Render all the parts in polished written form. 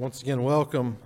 Once again, welcome.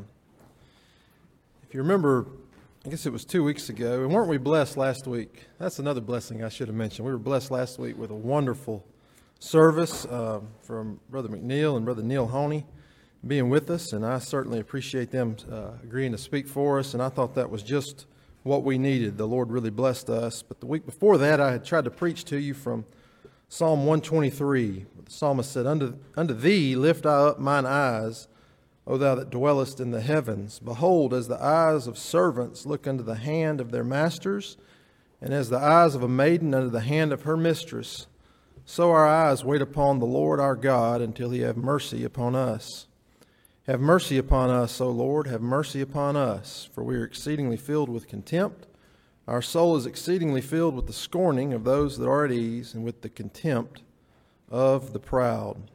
If you remember, I guess it was 2 weeks ago, and weren't we blessed last week? That's another blessing I should have mentioned. We were blessed last week with a wonderful service from Brother McNeil and Brother Neil Honey being with us, and I certainly appreciate them agreeing to speak for us, and I thought that was just what we needed. The Lord really blessed us. But the week before that, I had tried to preach to you from Psalm 123. The psalmist said, Unto thee lift I up mine eyes, O thou that dwellest in the heavens. Behold, as the eyes of servants look unto the hand of their masters, and as the eyes of a maiden unto the hand of her mistress, so our eyes wait upon the Lord our God until he have mercy upon us. Have mercy upon us, O Lord, have mercy upon us, for we are exceedingly filled with contempt. Our soul is exceedingly filled with the scorning of those that are at ease, and with the contempt of the proud.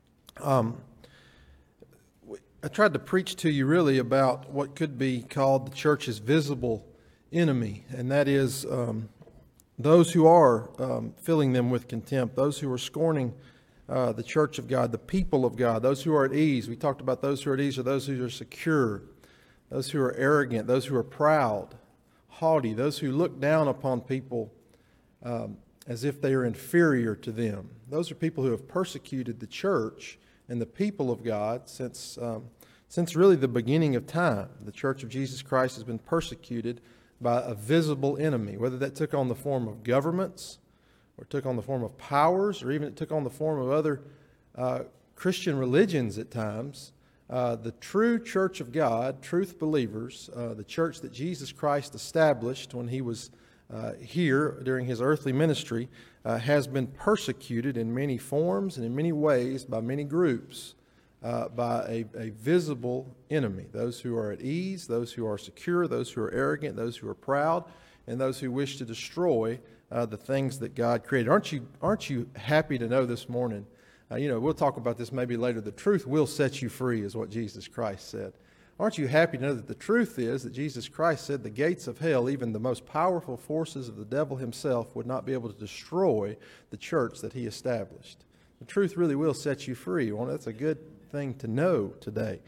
I tried to preach to you really about what could be called the church's visible enemy, and that is those who are filling them with contempt, those who are scorning the church of God, the people of God, those who are at ease. We talked about those who are at ease are those who are secure, those who are arrogant, those who are proud, haughty, those who look down upon people as if they are inferior to them. Those are people who have persecuted the church and the people of God since really the beginning of time. The Church of Jesus Christ has been persecuted by a visible enemy, whether that took on the form of governments, or took on the form of powers, or even it took on the form of other Christian religions at times. The true church of God, truth believers, the church that Jesus Christ established when he was here during his earthly ministry, has been persecuted in many forms and in many ways by many groups, by a visible enemy. Those who are at ease, those who are secure, those who are arrogant, those who are proud, and those who wish to destroy the things that God created. Aren't you happy to know this morning? We'll talk about this maybe later. The truth will set you free, is what Jesus Christ said. Aren't you happy to know that the truth is that Jesus Christ said the gates of hell, even the most powerful forces of the devil himself, would not be able to destroy the church that he established? The truth really will set you free. Well, that's a good thing to know today.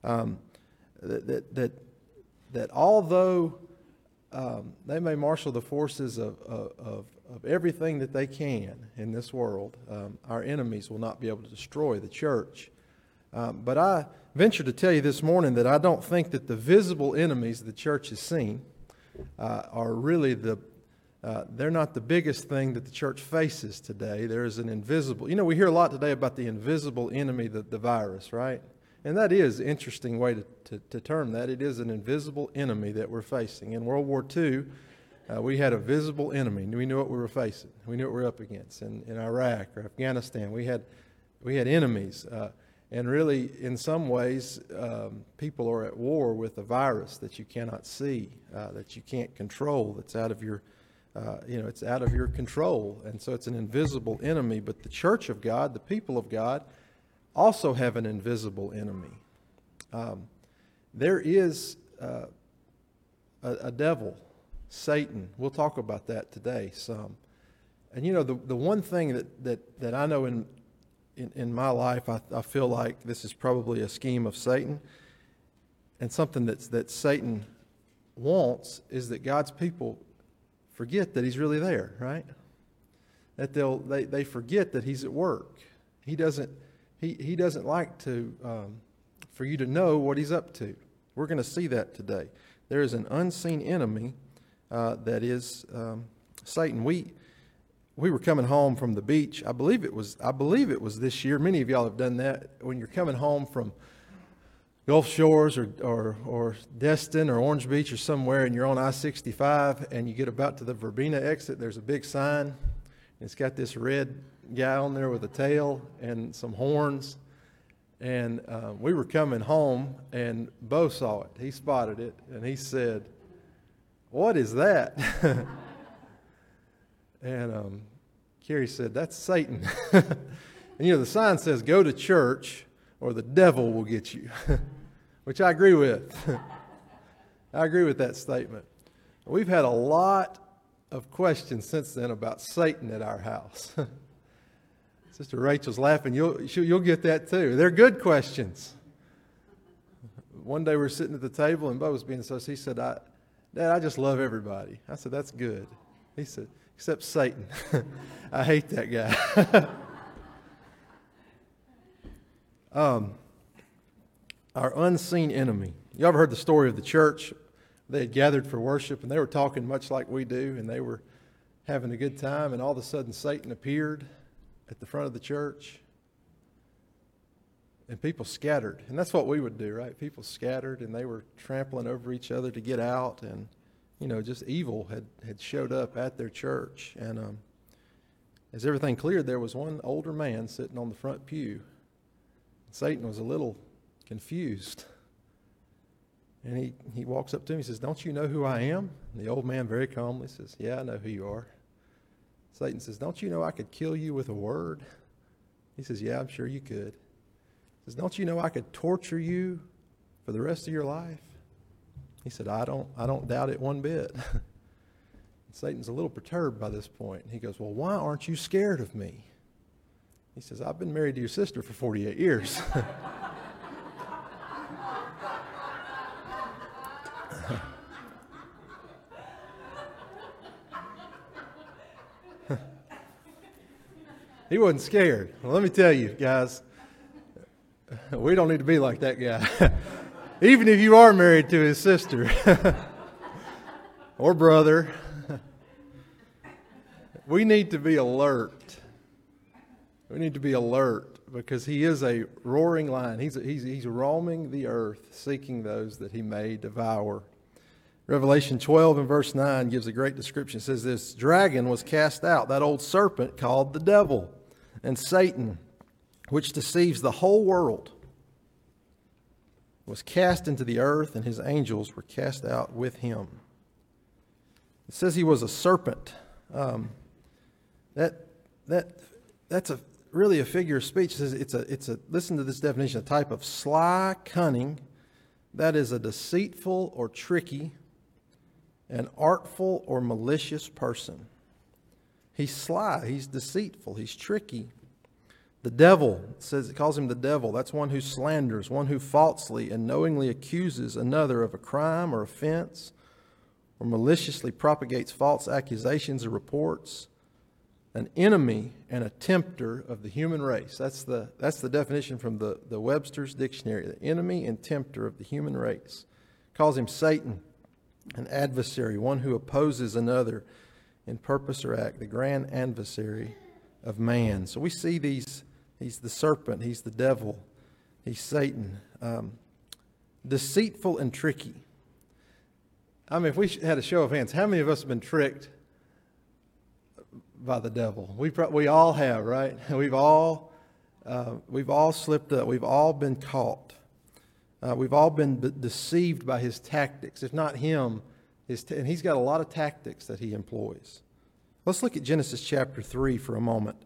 That although they may marshal the forces of everything that they can in this world, our enemies will not be able to destroy the church. But I venture to tell you this morning that I don't think that the visible enemies the church has seen are really they're not the biggest thing that the church faces today. There is an invisible, we hear a lot today about the invisible enemy, the virus, right? And that is an interesting way to term that. It is an invisible enemy that we're facing. In World War II, we had a visible enemy. We knew what we were facing. We knew what we were up against. In Iraq or Afghanistan, we had enemies. And really, in some ways, people are at war with a virus that you cannot see, that you can't control, that's out of your, it's out of your control. And so it's an invisible enemy. But the church of God, the people of God, also have an invisible enemy. There is a devil, Satan. We'll talk about that today some. And the one thing that I know in my life, I feel like this is probably a scheme of Satan, and something that Satan wants is that God's people forget that he's really there, right? That they forget that he's at work. He doesn't like to for you to know what he's up to. We're going to see that today. There is an unseen enemy that is Satan. We were coming home from the beach. I believe it was this year. Many of y'all have done that. When you're coming home from Gulf Shores or Destin or Orange Beach or somewhere, and you're on I-65 and you get about to the Verbena exit, there's a big sign. And it's got this red guy on there with a tail and some horns. And we were coming home, and Bo saw it. He spotted it, and he said, "What is that?" And Carrie said, "That's Satan." And the sign says, "Go to church or the devil will get you," which I agree with. I agree with that statement. We've had a lot of questions since then about Satan at our house. Sister Rachel's laughing. You'll get that too. They're good questions. one day we were sitting at the table, and Bo was being so. He said, Dad, I just love everybody. I said, that's good. He said, except Satan. I hate that guy. Our unseen enemy. You ever heard the story of the church? They had gathered for worship, and they were talking much like we do, and they were having a good time, and all of a sudden Satan appeared at the front of the church, and people scattered. And that's what we would do, right? People scattered, and they were trampling over each other to get out, and just evil had showed up at their church. And as everything cleared, there was one older man sitting on the front pew. Satan was a little confused. And he walks up to him, he says, don't you know who I am? And the old man very calmly says, yeah, I know who you are. Satan says, don't you know I could kill you with a word? He says, yeah, I'm sure you could. He says, don't you know I could torture you for the rest of your life? He said, I don't doubt it one bit. Satan's a little perturbed by this point. He goes, well, why aren't you scared of me? He says, I've been married to your sister for 48 years. He wasn't scared. Well, let me tell you, guys, we don't need to be like that guy. Even if you are married to his sister or brother, we need to be alert. We need to be alert because he is a roaring lion. He's roaming the earth, seeking those that he may devour. Revelation 12 and verse 9 gives a great description. It says this dragon was cast out, that old serpent called the devil and Satan, which deceives the whole world, was cast into the earth, and his angels were cast out with him. It says he was a serpent. That's really a figure of speech. It says it's a listen to this definition, a type of sly cunning that is a deceitful or tricky, an artful or malicious person. He's sly, he's deceitful, he's tricky. The devil, it calls him the devil. That's one who slanders, one who falsely and knowingly accuses another of a crime or offense, or maliciously propagates false accusations or reports. An enemy and a tempter of the human race. That's the definition from the Webster's Dictionary. The enemy and tempter of the human race. Calls him Satan, an adversary, one who opposes another in purpose or act, the grand adversary of man. So we see he's the serpent, he's the devil, he's Satan. Deceitful and tricky. I mean, if we had a show of hands, how many of us have been tricked by the devil? We all have, right? We've all slipped up. We've all been caught. We've all been deceived by his tactics. If not him, and he's got a lot of tactics that he employs. Let's look at Genesis chapter 3 for a moment.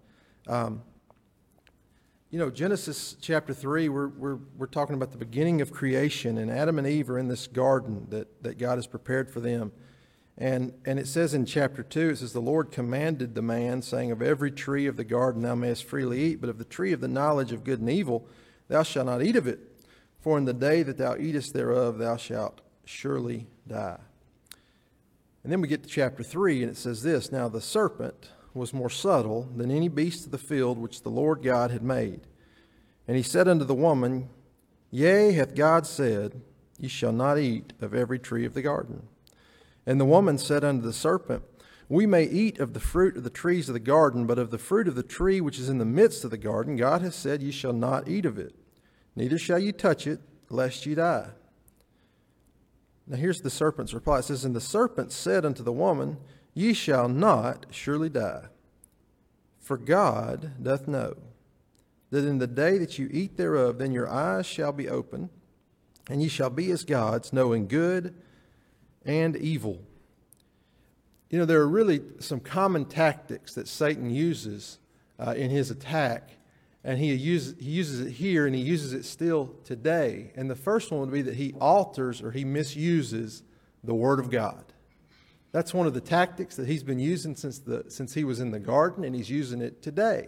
Genesis chapter 3, we're talking about the beginning of creation, and Adam and Eve are in this garden that God has prepared for them. And it says in chapter 2, it says, the Lord commanded the man, saying, of every tree of the garden thou mayest freely eat, but of the tree of the knowledge of good and evil thou shalt not eat of it. For in the day that thou eatest thereof thou shalt surely die. And then we get to chapter 3, and it says this, now the serpent was more subtle than any beast of the field which the Lord God had made. And he said unto the woman, yea, hath God said, ye shall not eat of every tree of the garden. And the woman said unto the serpent, we may eat of the fruit of the trees of the garden, but of the fruit of the tree which is in the midst of the garden, God hath said, ye shall not eat of it, neither shall ye touch it, lest ye die. Now here's the serpent's reply. It says, and the serpent said unto the woman, ye shall not surely die. For God doth know that in the day that you eat thereof, then your eyes shall be opened, and ye shall be as gods, knowing good and evil. There are really some common tactics that Satan uses in his attack, and he uses it here, and he uses it still today. And the first one would be that he alters or he misuses the Word of God. That's one of the tactics that he's been using since he was in the garden, and he's using it today.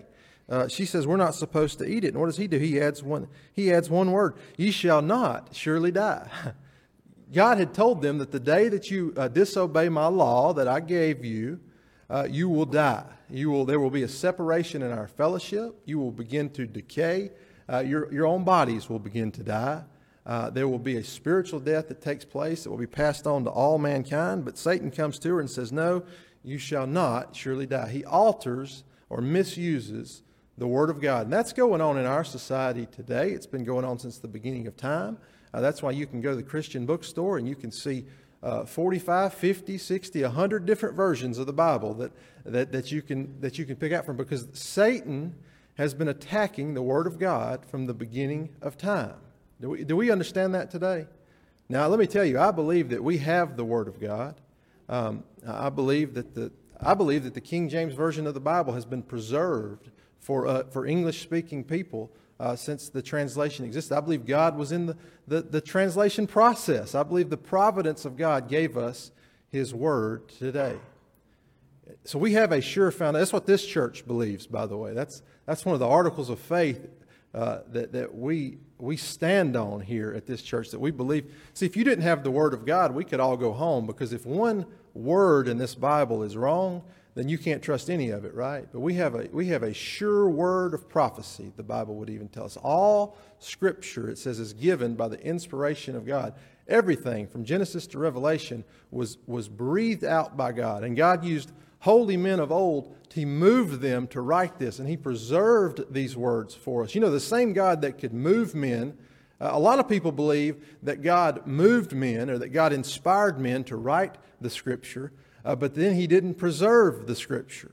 she says we're not supposed to eat it. And what does he do? He adds one word. Ye shall not surely die. God had told them that the day that you disobey my law that I gave you, you will die. There will be a separation in our fellowship. You will begin to decay. Your own bodies will begin to die. There will be a spiritual death that takes place that will be passed on to all mankind. But Satan comes to her and says, no, you shall not surely die. He alters or misuses the Word of God. And that's going on in our society today. It's been going on since the beginning of time. That's why you can go to the Christian bookstore and you can see 45, 50, 60, 100 different versions of the Bible that you can pick out from, because Satan has been attacking the Word of God from the beginning of time. Do we understand that today? Now, let me tell you, I believe that we have the Word of God. I believe that the King James Version of the Bible has been preserved for English-speaking people since the translation existed. I believe God was in the translation process. I believe the providence of God gave us His Word today. So we have a sure foundation. That's what this church believes, by the way. That's one of the articles of faith that we stand on here at this church, that we believe. See, if you didn't have the Word of God, we could all go home, because if one word in this Bible is wrong, then you can't trust any of it, right? But we have a sure word of prophecy, the Bible would even tell us. All Scripture, it says, is given by the inspiration of God. Everything from Genesis to Revelation was breathed out by God. And God used holy men of old, He moved them to write this, and He preserved these words for us. You know, the same God that could move men, a lot of people believe that God moved men, or that God inspired men to write the Scripture, but then He didn't preserve the Scripture.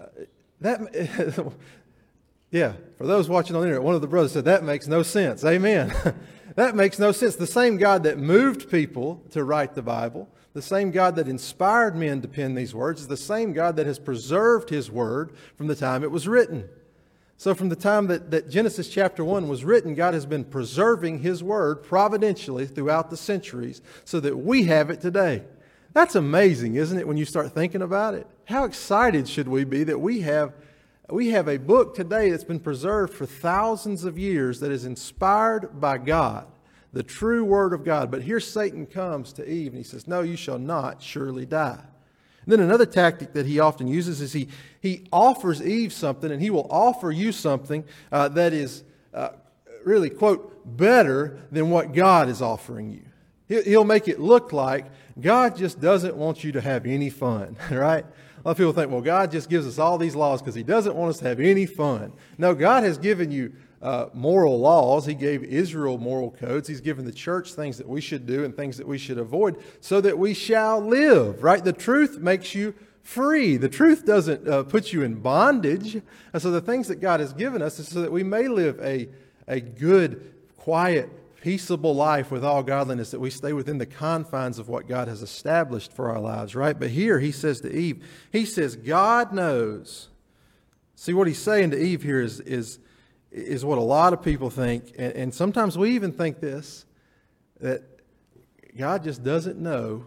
Yeah, for those watching on the internet, one of the brothers said, that makes no sense. Amen. That makes no sense. The same God that moved people to write the Bible, the same God that inspired men to pen these words, is the same God that has preserved His Word from the time it was written. So from the time that Genesis chapter 1 was written, God has been preserving His Word providentially throughout the centuries so that we have it today. That's amazing, isn't it, when you start thinking about it? How excited should we be that we have a book today that's been preserved for thousands of years, that is inspired by God, the true Word of God. But here Satan comes to Eve and he says, no, you shall not surely die. And then another tactic that he often uses is he offers Eve something, and he will offer you something that is really, quote, better than what God is offering you. He'll make it look like God just doesn't want you to have any fun, right? A lot of people think, well, God just gives us all these laws because He doesn't want us to have any fun. No, God has given you moral laws. He gave Israel moral codes. He's given the church things that we should do and things that we should avoid so that we shall live, right? The truth makes you free. The truth doesn't put you in bondage. And so the things that God has given us is so that we may live a good, quiet, peaceable life with all godliness, that we stay within the confines of what God has established for our lives, right? But here He says to Eve, He says, God knows. See, what He's saying to Eve here is what a lot of people think, and sometimes we even think this, that God just doesn't know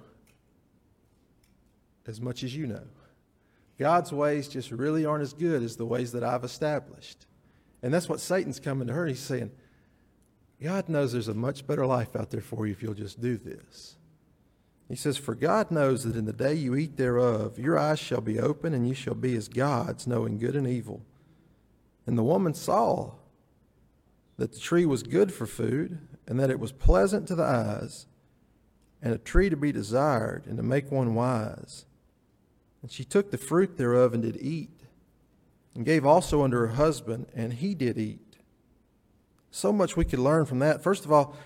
as much as you know. God's ways just really aren't as good as the ways that I've established. And that's what Satan's coming to her. He's saying, God knows there's a much better life out there for you if you'll just do this. He says, for God knows that in the day you eat thereof, your eyes shall be open, and you shall be as gods, knowing good and evil. And the woman saw that the tree was good for food, and that it was pleasant to the eyes, and a tree to be desired, and to make one wise. And she took the fruit thereof and did eat, and gave also unto her husband, and he did eat. So much we could learn from that. First of all,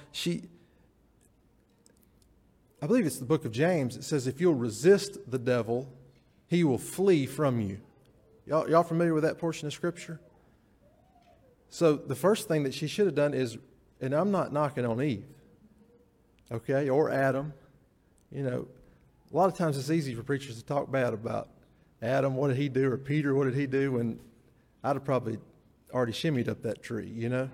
I believe it's the book of James. It says, if you'll resist the devil, he will flee from you. Y'all familiar with that portion of Scripture? So the first thing that she should have done is, and I'm not knocking on Eve, okay, or Adam. You know, a lot of times it's easy for preachers to talk bad about Adam. What did he do? Or Peter, what did he do? When I'd have probably already shimmied up that tree, you know.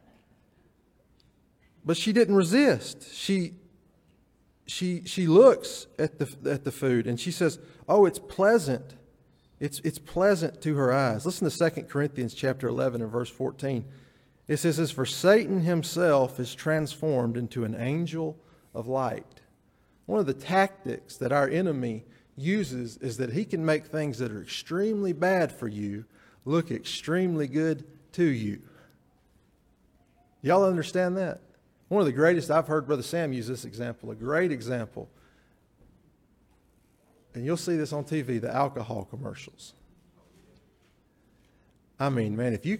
But she didn't resist. She looks at the food and she says, "Oh, it's pleasant. It's pleasant to her eyes. Listen to 2 Corinthians chapter 11 and verse 14. It says, "For Satan himself is transformed into an angel of light." One of the tactics that our enemy uses is that he can make things that are extremely bad for you look extremely good to you. Y'all understand that? One of the greatest, I've heard Brother Sam use this example, a great example. And you'll see this on TV, the alcohol commercials. I mean, man, if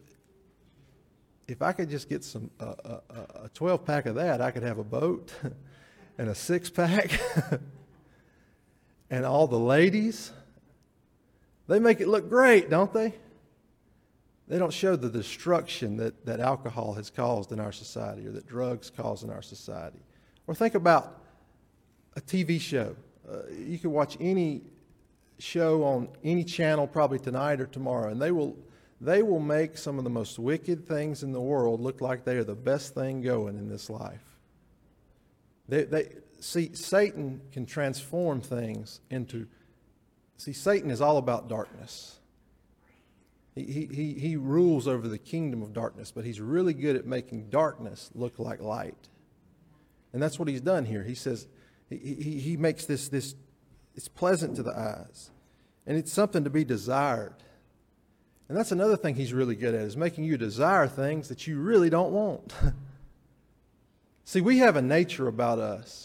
I could just get a 12-pack of that, I could have a boat and a 6-pack. And all the ladies, they make it look great, don't they? They don't show the destruction that alcohol has caused in our society or that drugs cause in our society. Or think about a TV show. You can watch any show on any channel probably tonight or tomorrow, and they will make some of the most wicked things in the world look like they are the best thing going in this life. See, Satan can transform things into... See, Satan is all about darkness. He rules over the kingdom of darkness, but he's really good at making darkness look like light. And that's what he's done here. He says... He makes this, it's pleasant to the eyes. And it's something to be desired. And that's another thing he's really good at, is making you desire things that you really don't want. See, we have a nature about us.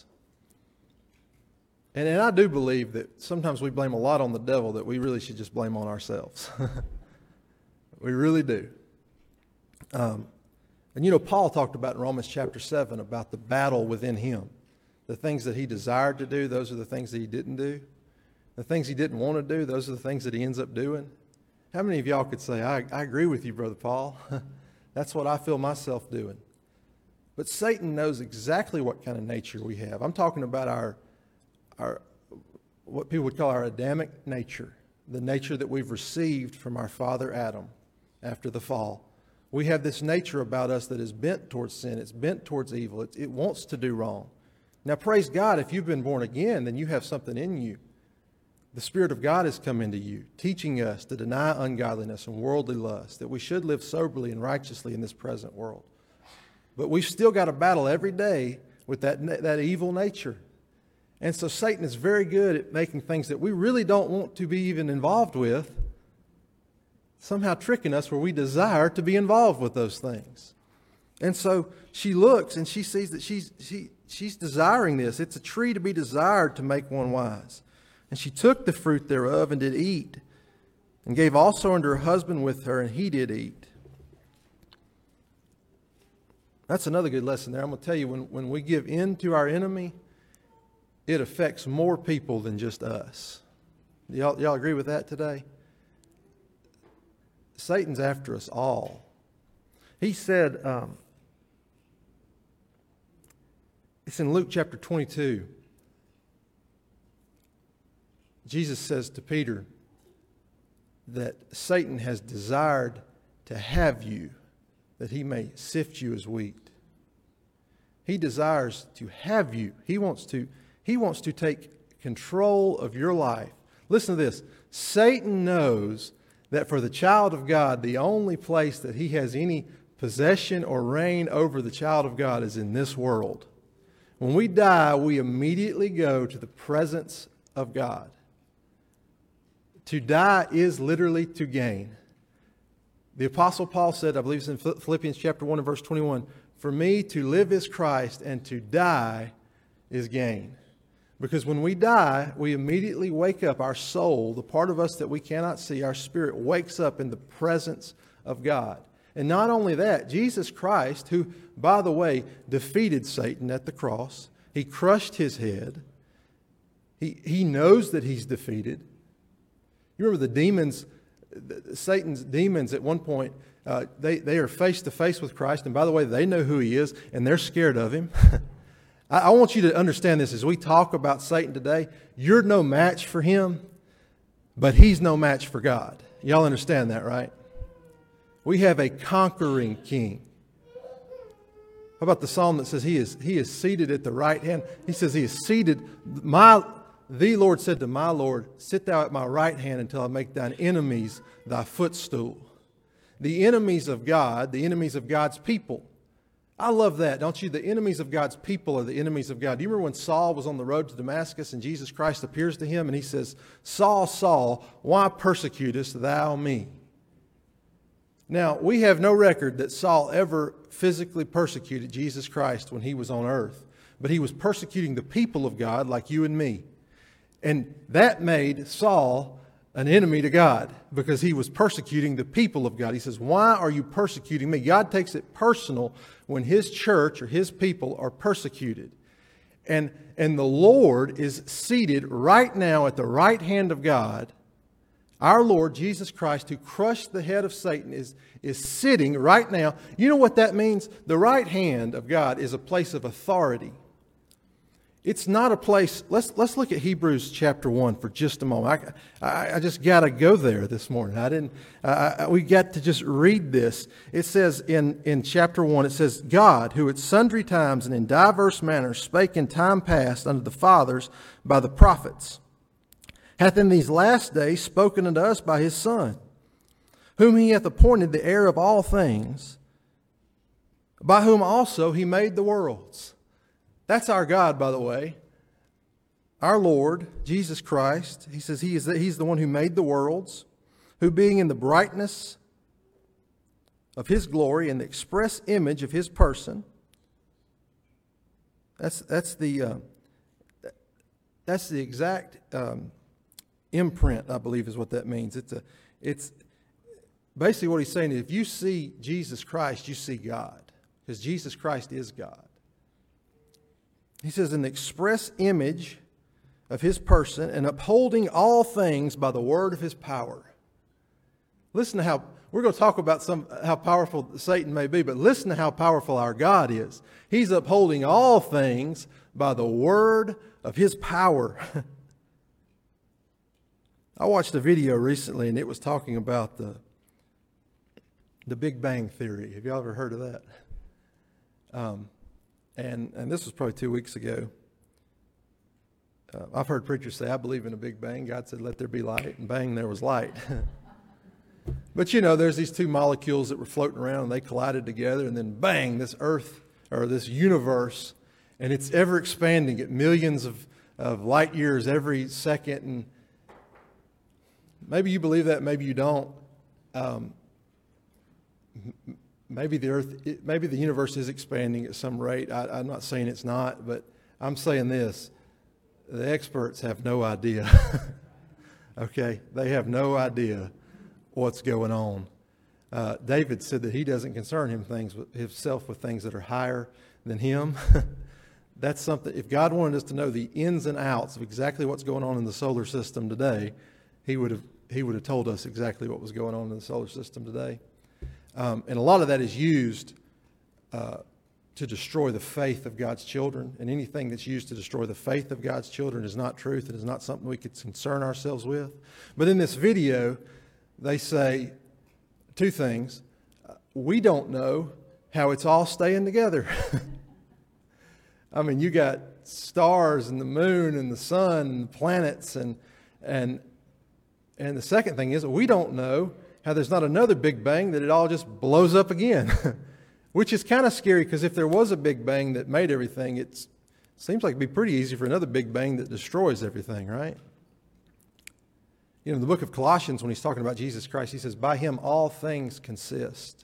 And I do believe that sometimes we blame a lot on the devil that we really should just blame on ourselves. We really do. And you know, Paul talked about in Romans chapter 7 about the battle within him. The things that he desired to do, those are the things that he didn't do. The things he didn't want to do, those are the things that he ends up doing. How many of y'all could say, I agree with you, Brother Paul. That's what I feel myself doing. But Satan knows exactly what kind of nature we have. I'm talking about our what people would call our Adamic nature, the nature that we've received from our father Adam after the fall. We have this nature about us that is bent towards sin. It's bent towards evil. It wants to do wrong. Now, praise God, if you've been born again, then you have something in you. The Spirit of God has come into you, teaching us to deny ungodliness and worldly lust, that we should live soberly and righteously in this present world. But we've still got to battle every day with that evil nature. And so Satan is very good at making things that we really don't want to be even involved with, somehow tricking us where we desire to be involved with those things. And so she looks and she sees that she's desiring this. It's a tree to be desired to make one wise. And she took the fruit thereof and did eat, and gave also unto her husband with her, and he did eat. That's another good lesson there. I'm going to tell you, when we give in to our enemy, it affects more people than just us. Y'all agree with that today? Satan's after us all. He said... It's in Luke chapter 22. Jesus says to Peter that Satan has desired to have you, that he may sift you as wheat. He desires to have you. He wants to take control of your life. Listen to this. Satan knows that for the child of God, the only place that he has any possession or reign over the child of God is in this world. When we die, we immediately go to the presence of God. To die is literally to gain. The Apostle Paul said, I believe it's in Philippians chapter 1 and verse 21, "For me to live is Christ, and to die is gain." Because when we die, we immediately wake up. Our soul, the part of us that we cannot see, our spirit wakes up in the presence of God. And not only that, Jesus Christ, who, by the way, defeated Satan at the cross, he crushed his head. He knows that he's defeated. You remember the demons, Satan's demons at one point, they are face to face with Christ. And by the way, they know who he is, and they're scared of him. I want you to understand this as we talk about Satan today. You're no match for him, but he's no match for God. Y'all understand that, right? We have a conquering king. How about the psalm that says he is seated at the right hand? He says he is seated. My the Lord said to my Lord, sit thou at my right hand until I make thine enemies thy footstool. The enemies of God, the enemies of God's people. I love that, don't you? The enemies of God's people are the enemies of God. Do you remember when Saul was on the road to Damascus and Jesus Christ appears to him and he says, Saul, Saul, why persecutest thou me? Now, we have no record that Saul ever physically persecuted Jesus Christ when he was on earth, but he was persecuting the people of God like you and me. And that made Saul an enemy to God because he was persecuting the people of God. He says, why are you persecuting me? God takes it personal when his church or his people are persecuted. And the Lord is seated right now at the right hand of God. Our Lord Jesus Christ, who crushed the head of Satan, is sitting right now. You know what that means? The right hand of God is a place of authority. It's not a place. Let's look at Hebrews chapter 1 for just a moment. I just got to go there this morning. We got to just read this. It says in chapter 1, it says, God, who at sundry times and in diverse manners spake in time past unto the fathers by the prophets, hath in these last days spoken unto us by his Son, whom he hath appointed the heir of all things, by whom also he made the worlds. That's our God, by the way. Our Lord, Jesus Christ. He says he's the one who made the worlds, who being in the brightness of his glory and the express image of his person. That's the exact imprint, I believe, is what that means. It's basically what he's saying is if you see Jesus Christ, you see God, because Jesus Christ is God. He says, an express image of his person and upholding all things by the word of his power. Listen to how, we're going to talk about how powerful Satan may be, but listen to how powerful our God is. He's upholding all things by the word of his power. I watched a video recently and it was talking about the Big Bang Theory. Have y'all ever heard of that? And this was probably 2 weeks ago. I've heard preachers say, I believe in a Big Bang. God said, let there be light. And bang, there was light. But you know, there's these two molecules that were floating around and they collided together. And then bang, this earth or this universe. And it's ever expanding at millions of light years every second. And maybe you believe that, maybe you don't. Maybe the universe is expanding at some rate. I'm not saying it's not, but I'm saying this. The experts have no idea. Okay? They have no idea what's going on. David said that he doesn't concern himself with things that are higher than him. That's something, if God wanted us to know the ins and outs of exactly what's going on in the solar system today, he would have told us exactly what was going on in the solar system today. And a lot of that is used to destroy the faith of God's children. And anything that's used to destroy the faith of God's children is not truth. It is not something we could concern ourselves with. But in this video, they say two things. We don't know how it's all staying together. I mean, you got stars and the moon and the sun and the planets. And the second thing is we don't know how there's not another Big Bang that it all just blows up again, which is kind of scary because if there was a Big Bang that made everything, it seems like it'd be pretty easy for another Big Bang that destroys everything, right? You know, in the book of Colossians, when he's talking about Jesus Christ, he says, by him all things consist.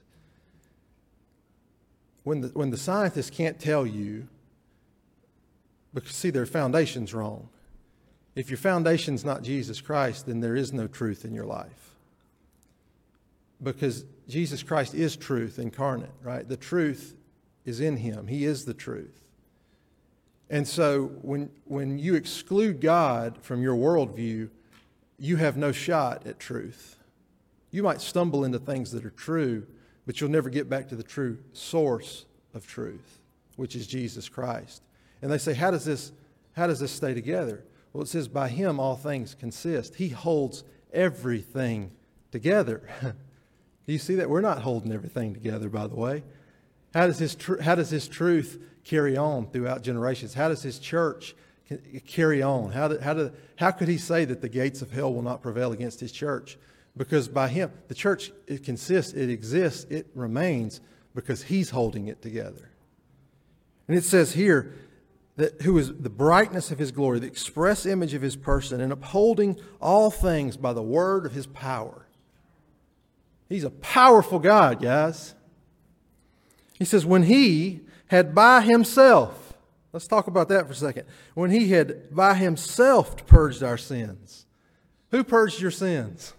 When the scientists can't tell you, because see, their foundation's wrong. If your foundation's not Jesus Christ, then there is no truth in your life. Because Jesus Christ is truth incarnate, right? The truth is in him. He is the truth. And so when you exclude God from your worldview, you have no shot at truth. You might stumble into things that are true, but you'll never get back to the true source of truth, which is Jesus Christ. And they say, how does this stay together? Well, it says, by him all things consist. He holds everything together. Do you see that? We're not holding everything together, by the way. How does his truth carry on throughout generations? How does his church carry on? How could he say that the gates of hell will not prevail against his church? Because by him, the church, it exists, it remains because he's holding it together. And it says here that who is the brightness of his glory, the express image of his person, and upholding all things by the word of his power. He's a powerful God, guys. He says, when he had by himself, let's talk about that for a second. When he had by himself purged our sins. Who purged your sins?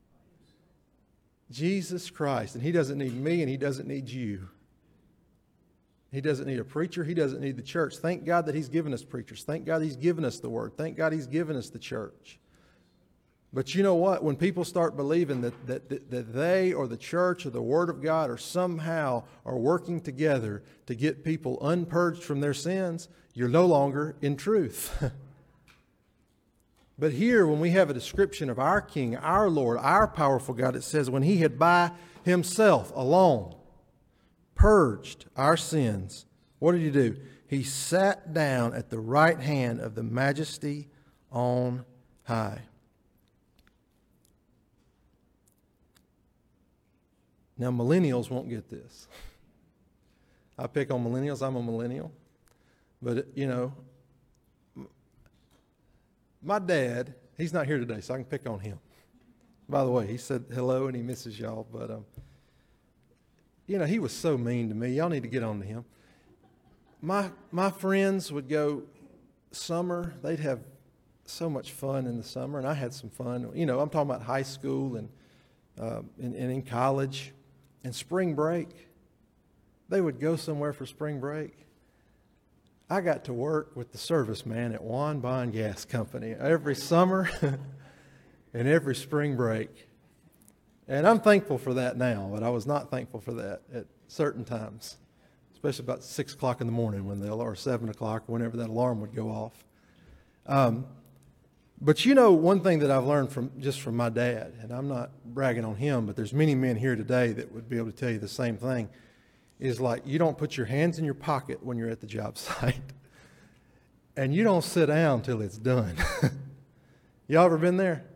Jesus Christ. And he doesn't need me and he doesn't need you. He doesn't need a preacher. He doesn't need the church. Thank God that he's given us preachers. Thank God he's given us the word. Thank God he's given us the church. But you know what? When people start believing that they or the church or the word of God or somehow are working together to get people unpurged from their sins, you're no longer in truth. But here, when we have a description of our King, our Lord, our powerful God, it says, when he had by himself alone purged our sins, what did he do? He sat down at the right hand of the Majesty on high. Now, millennials won't get this. I pick on millennials. I'm a millennial. But, you know, my dad, he's not here today, so I can pick on him. By the way, he said hello and he misses y'all, but you know, he was so mean to me. Y'all need to get on to him. My friends would go summer. They'd have so much fun in the summer, and I had some fun. You know, I'm talking about high school and in college and spring break. They would go somewhere for spring break. I got to work with the serviceman at Juan Bond Gas Company every summer and every spring break. And I'm thankful for that now, but I was not thankful for that at certain times, especially about 6 o'clock in the morning or 7 o'clock, whenever that alarm would go off. But you know, one thing that I've learned from my dad, and I'm not bragging on him, but there's many men here today that would be able to tell you the same thing, is like you don't put your hands in your pocket when you're at the job site. And you don't sit down till it's done. Y'all ever been there?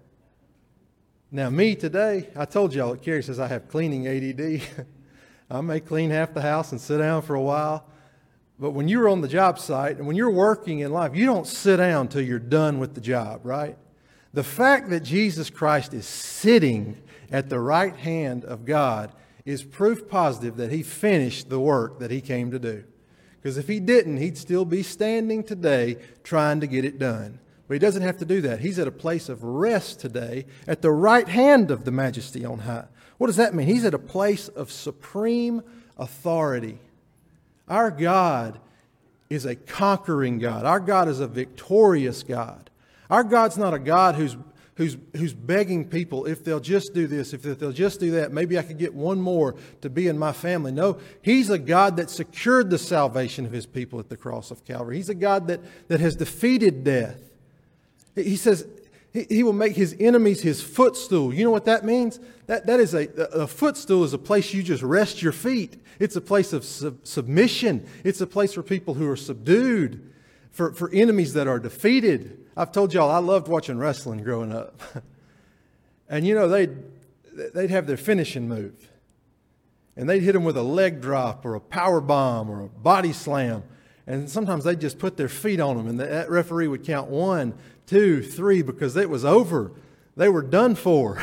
Now me today, I told y'all that Carrie says I have cleaning ADD. I may clean half the house and sit down for a while. But when you're on the job site and when you're working in life, you don't sit down till you're done with the job, right? The fact that Jesus Christ is sitting at the right hand of God is proof positive that he finished the work that he came to do. Because if he didn't, he'd still be standing today trying to get it done. But he doesn't have to do that. He's at a place of rest today at the right hand of the Majesty on high. What does that mean? He's at a place of supreme authority. Our God is a conquering God. Our God is a victorious God. Our God's not a God who's begging people, if they'll just do this, if they'll just do that, maybe I could get one more to be in my family. No, he's a God that secured the salvation of his people at the cross of Calvary. He's a God that has defeated death. He says he will make his enemies his footstool. You know what that means? That is a footstool is a place you just rest your feet. It's a place of submission. It's a place for people who are subdued, for enemies that are defeated. I've told y'all I loved watching wrestling growing up. And you know, they'd have their finishing move. And they'd hit them with a leg drop or a power bomb or a body slam. And sometimes they'd just put their feet on them, and that referee would count 1, 2, 3 because it was over. They were done for.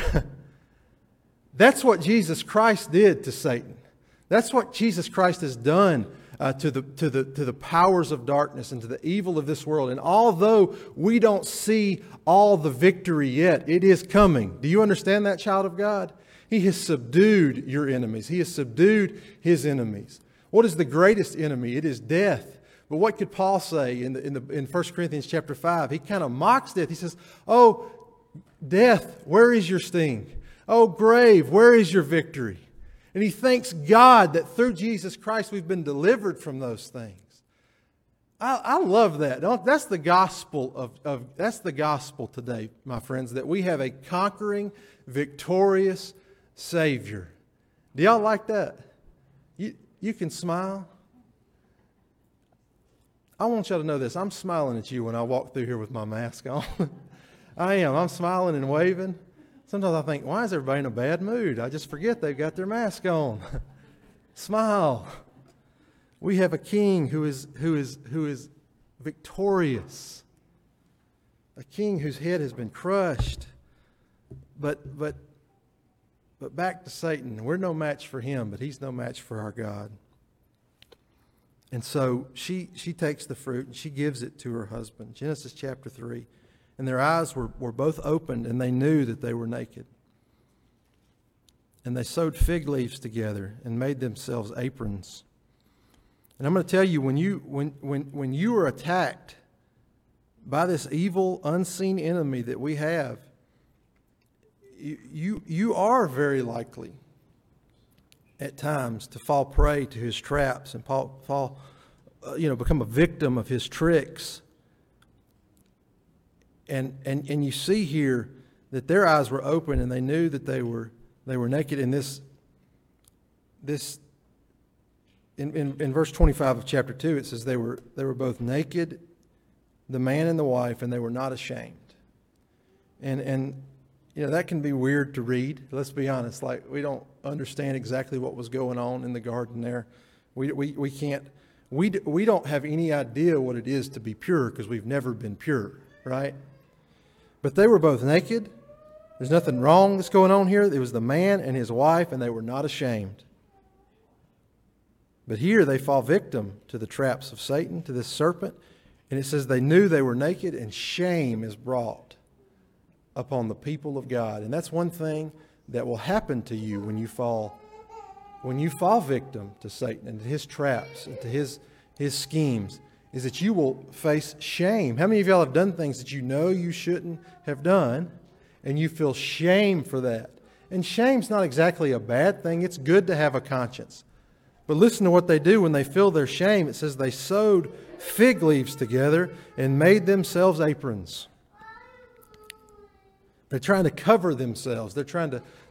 That's what Jesus Christ did to Satan. That's what Jesus Christ has done to the powers of darkness and to the evil of this world. And although we don't see all the victory yet, it is coming. Do you understand that, child of God? He has subdued your enemies. He has subdued his enemies. What is the greatest enemy? It is death. But what could Paul say in 1 Corinthians chapter 5? He kind of mocks death. He says, "Oh, death, where is your sting? Oh, grave, where is your victory?" And he thanks God that through Jesus Christ we've been delivered from those things. I love that. That's the gospel that's the gospel today, my friends, that we have a conquering, victorious Savior. Do y'all like that? You can smile. I want y'all to know this. I'm smiling at you when I walk through here with my mask on. I am. I'm smiling and waving. Sometimes I think, why is everybody in a bad mood? I just forget they've got their mask on. Smile. We have a king who is victorious. A king whose head has been crushed. But back to Satan. We're no match for him, but he's no match for our God. And so she takes the fruit and she gives it to her husband. Genesis chapter 3. And their eyes were both opened, and they knew that they were naked. And they sewed fig leaves together and made themselves aprons. And I'm going to tell you, when you are attacked by this evil, unseen enemy that we have, you are very likely at times to fall prey to his traps and become a victim of his tricks. And you see here that their eyes were open and they knew that they were naked. In in verse 25 of chapter 2, it says they were both naked, the man and the wife, and they were not ashamed. And that can be weird to read. Let's be honest. Like, we don't understand exactly what was going on in the garden there. We don't have any idea what it is to be pure because we've never been pure, right? But they were both naked. There's nothing wrong that's going on here. It was the man and his wife, and they were not ashamed. But here they fall victim to the traps of Satan, to this serpent. And it says they knew they were naked, and shame is brought upon the people of God. And that's one thing that will happen to you when you fall victim to Satan and to his traps and to his schemes, is that you will face shame. How many of y'all have done things that you know you shouldn't have done, and you feel shame for that? And shame's not exactly a bad thing. It's good to have a conscience. But listen to what they do when they feel their shame. It says they sewed fig leaves together and made themselves aprons. They're trying to cover themselves. They're trying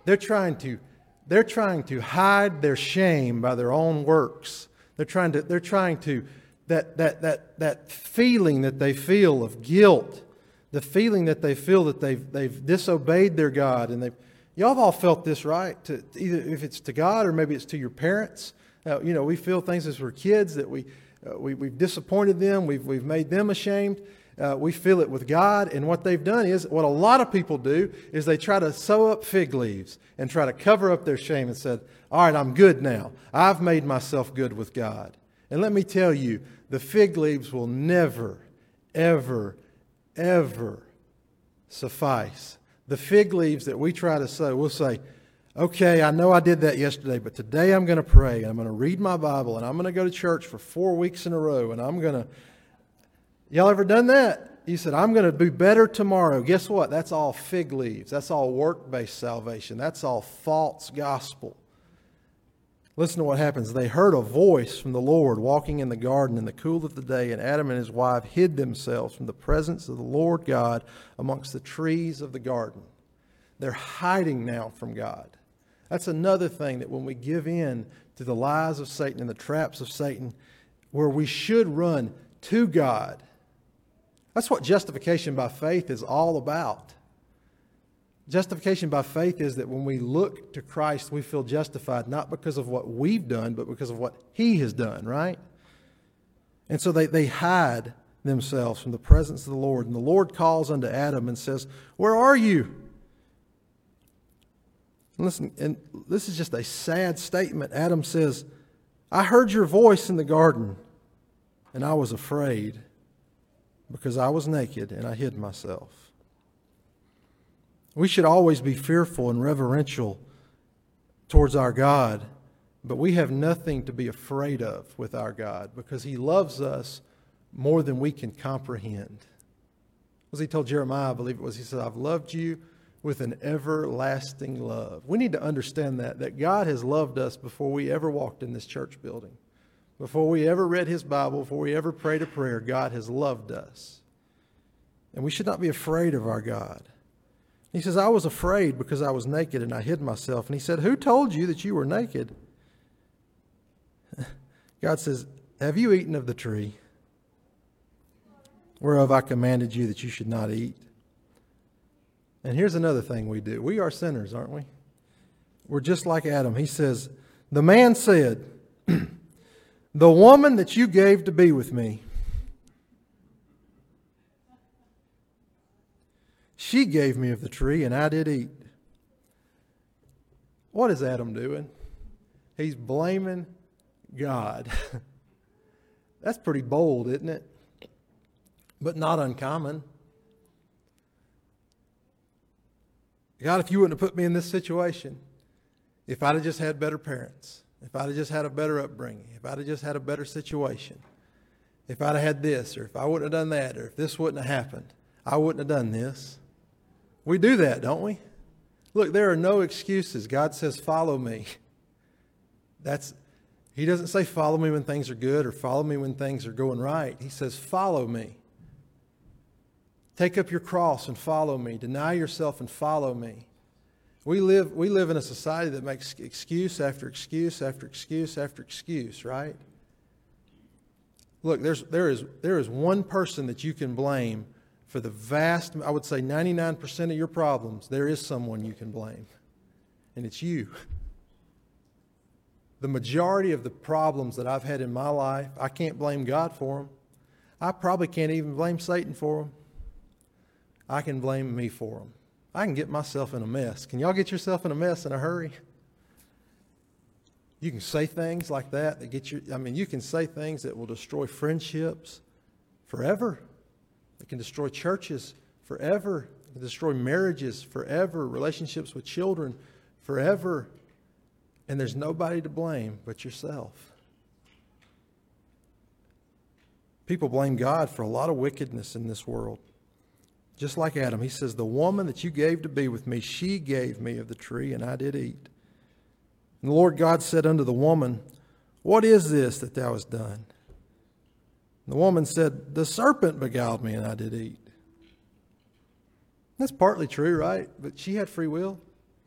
to hide their shame by their own works. They're trying to that feeling that they feel of guilt, the feeling that they feel that they've disobeyed their God, and y'all have all felt this, right? Either if it's to God or maybe it's to your parents. We feel things as we're kids that we've disappointed them, we've made them ashamed. We feel it with God, and what they've done is, what a lot of people do is they try to sew up fig leaves and try to cover up their shame and said, all right, I'm good now. I've made myself good with God. And let me tell you, the fig leaves will never, ever, ever suffice. The fig leaves that we try to sew, we'll say, okay, I know I did that yesterday, but today I'm going to pray, and I'm going to read my Bible, and I'm going to go to church for 4 weeks in a row, and I'm going to... Y'all ever done that? You said, I'm going to be better tomorrow. Guess what? That's all fig leaves. That's all work-based salvation. That's all false gospel. Listen to what happens. They heard a voice from the Lord walking in the garden in the cool of the day, and Adam and his wife hid themselves from the presence of the Lord God amongst the trees of the garden. They're hiding now from God. That's another thing, that when we give in to the lies of Satan and the traps of Satan, where we should run to God. That's what justification by faith is all about. Justification by faith is that when we look to Christ, we feel justified, not because of what we've done, but because of what He has done, right? And so they hide themselves from the presence of the Lord. And the Lord calls unto Adam and says, where are you? And listen, and this is just a sad statement. Adam says, I heard your voice in the garden, and I was afraid, because I was naked and I hid myself. We should always be fearful and reverential towards our God, but we have nothing to be afraid of with our God, because He loves us more than we can comprehend. As He told Jeremiah, I believe it was, He said, I've loved you with an everlasting love. We need to understand that God has loved us before we ever walked in this church building. Before we ever read His Bible, before we ever prayed a prayer, God has loved us. And we should not be afraid of our God. He says, I was afraid because I was naked and I hid myself. And He said, who told you that you were naked? God says, have you eaten of the tree? whereof I commanded you that you should not eat. And here's another thing we do. We are sinners, aren't we? We're just like Adam. He says, the man said, the woman that you gave to be with me, she gave me of the tree and I did eat. What is Adam doing? He's blaming God. That's pretty bold, isn't it? But not uncommon. God, if you wouldn't have put me in this situation, if I'd have just had better parents, if I'd have just had a better upbringing, if I'd have just had a better situation, if I'd have had this, or if I wouldn't have done that, or if this wouldn't have happened, I wouldn't have done this. We do that, don't we? Look, there are no excuses. God says, follow me. He doesn't say follow me when things are good or follow me when things are going right. He says, follow me. Take up your cross and follow me. Deny yourself and follow me. We live in a society that makes excuse after excuse after excuse after excuse, right? Look, there is one person that you can blame for the vast, I would say 99% of your problems. There is someone you can blame, and it's you. The majority of the problems that I've had in my life, I can't blame God for them. I probably can't even blame Satan for them. I can blame me for them. I can get myself in a mess. Can y'all get yourself in a mess in a hurry? You can say things like that you can say things that will destroy friendships forever. It can destroy churches forever. It can destroy marriages forever, relationships with children forever. And there's nobody to blame but yourself. People blame God for a lot of wickedness in this world. Just like Adam, he says, the woman that you gave to be with me, she gave me of the tree, and I did eat. And the Lord God said unto the woman, what is this that thou hast done? And the woman said, the serpent beguiled me, and I did eat. That's partly true, right? But she had free will.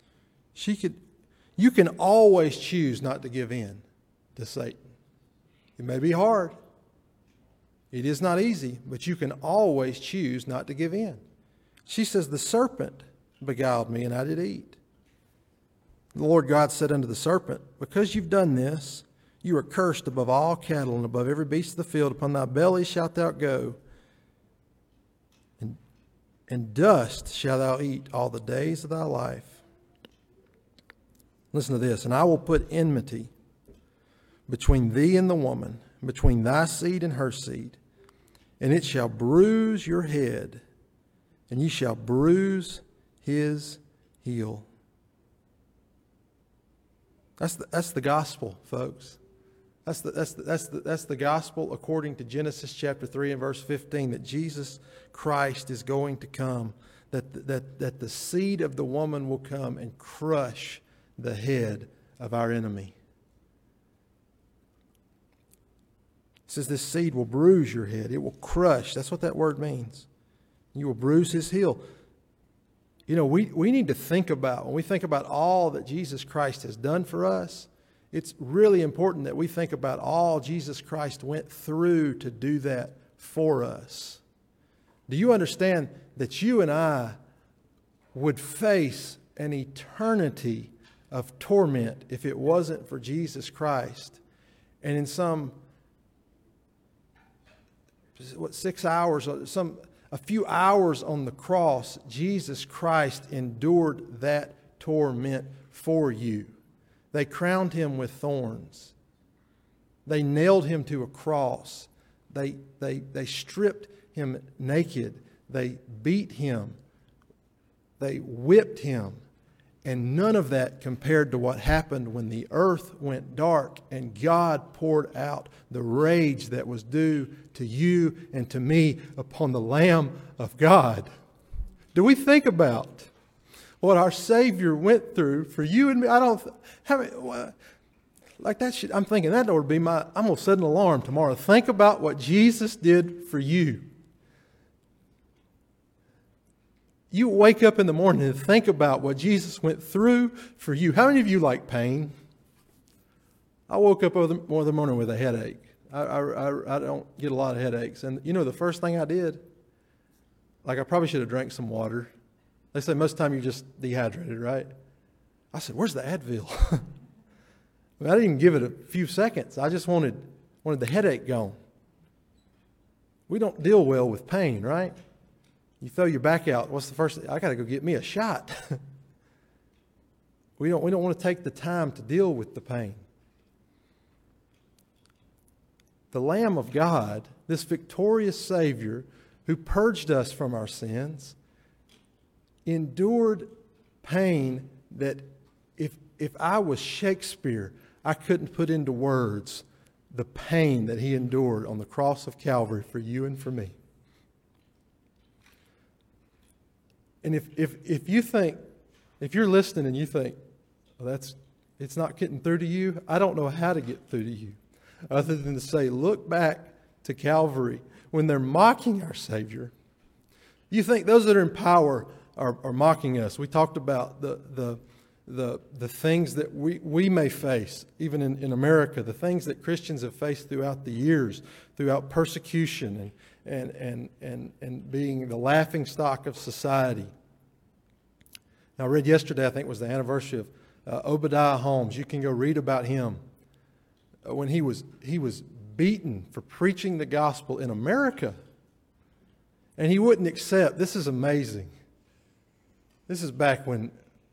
You can always choose not to give in to Satan. It may be hard. It is not easy, but you can always choose not to give in. She says, the serpent beguiled me, and I did eat. The Lord God said unto the serpent, because you've done this, you are cursed above all cattle and above every beast of the field. Upon thy belly shalt thou go, and dust shalt thou eat all the days of thy life. Listen to this. And I will put enmity between thee and the woman, between thy seed and her seed, and it shall bruise your head, and ye shall bruise his heel. That's the gospel, folks. That's the gospel according to Genesis chapter 3 and verse 15, that Jesus Christ is going to come, that the seed of the woman will come and crush the head of our enemy. It says this seed will bruise your head. It will crush. That's what that word means. You will bruise his heel. You know, we need to think about, when we think about all that Jesus Christ has done for us, it's really important that we think about all Jesus Christ went through to do that for us. Do you understand that you and I would face an eternity of torment if it wasn't for Jesus Christ? And in some 6 hours, a few hours on the cross, Jesus Christ endured that torment for you. They crowned him with thorns. They nailed him to a cross. They stripped him naked. They beat him. They whipped him. And none of that compared to what happened when the earth went dark and God poured out the rage that was due to you and to me upon the Lamb of God. Do we think about what our Savior went through for you and me? I don't like that shit. I'm thinking that would be I'm going to set an alarm tomorrow. Think about what Jesus did for you. You wake up in the morning and think about what Jesus went through for you. How many of you like pain? I woke up the morning with a headache. I don't get a lot of headaches. And you know, the first thing I did, like I probably should have drank some water. They say most of the time you're just dehydrated, right? I said, where's the Advil? I didn't even give it a few seconds. I just wanted the headache gone. We don't deal well with pain, right? You throw your back out. What's the first thing? I got to go get me a shot. We don't want to take the time to deal with the pain. The Lamb of God, this victorious Savior who purged us from our sins, endured pain that if I was Shakespeare, I couldn't put into words the pain that he endured on the cross of Calvary for you and for me. And if you think, if you're listening and you think, well, it's not getting through to you, I don't know how to get through to you other than to say, look back to Calvary when they're mocking our Savior. You think those that are in power are mocking us. We talked about the things that we may face, even in America, the things that Christians have faced throughout the years, throughout persecution and being the laughingstock of society. Now, I read yesterday, I think it was the anniversary of Obadiah Holmes. You can go read about him when he was beaten for preaching the gospel in America. And he wouldn't accept. This is amazing. This is back when